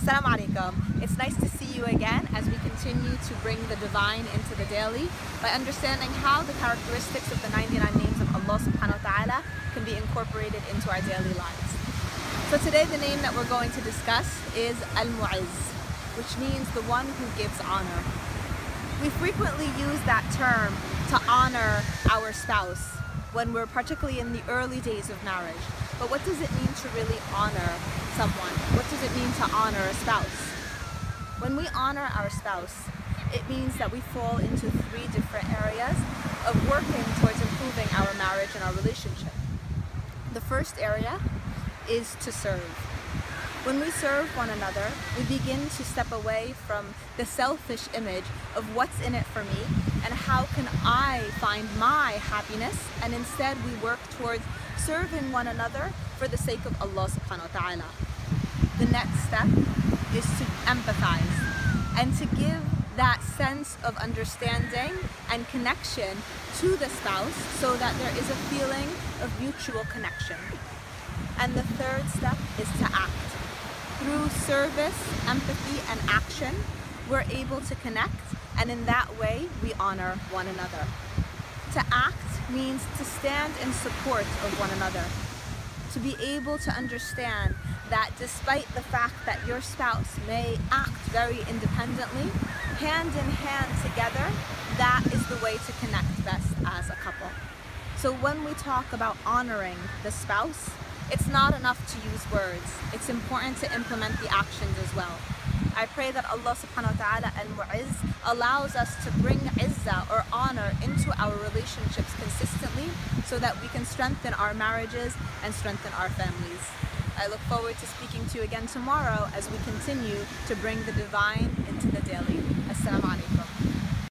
Assalamu alaikum. It's nice to see you again as we continue to bring the divine into the daily by understanding how the characteristics of the 99 names of Allah subhanahu wa ta'ala can be incorporated into our daily lives. So today the name that we're going to discuss is Al-Mu'izz, which means the one who gives honor. We frequently use that term to honor our spouse when we're particularly in the early days of marriage. But what does it mean to really honor someone? What does it mean to honor a spouse? When we honor our spouse, it means that we fall into three different areas of working towards improving our marriage and our relationship. The first area is to serve. When we serve one another, we begin to step away from the selfish image of what's in it for me and how can I find my happiness, and instead we work towards serving one another for the sake of Allah subhanahu wa ta'ala. The next step is to empathize and to give that sense of understanding and connection to the spouse so that there is a feeling of mutual connection. And the third step is to act. Through service, empathy, and action, we're able to connect, and in that way, we honor one another. To act means to stand in support of one another. To be able to understand that despite the fact that your spouse may act very independently, hand in hand together, that is the way to connect best as a couple. So when we talk about honoring the spouse, it's not enough to use words. It's important to implement the actions as well. I pray that Allah subhanahu wa ta'ala and Mu'izz allows us to bring izzah or honor into our relationships consistently so that we can strengthen our marriages and strengthen our families. I look forward to speaking to you again tomorrow as we continue to bring the divine into the daily.